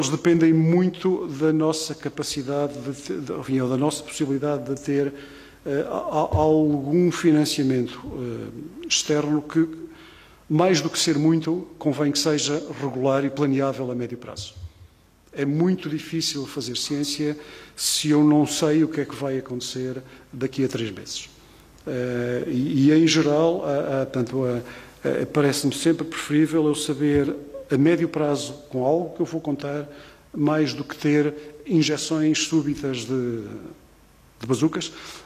Eles dependem muito da nossa capacidade, ou da nossa possibilidade de ter algum financiamento externo que, mais do que ser muito, convém que seja regular e planeável a médio prazo. É muito difícil fazer ciência se eu não sei o que é que vai acontecer daqui a 3 meses. Em geral, parece-me sempre preferível eu saber a médio prazo com algo que eu vou contar, mais do que ter injeções súbitas de bazucas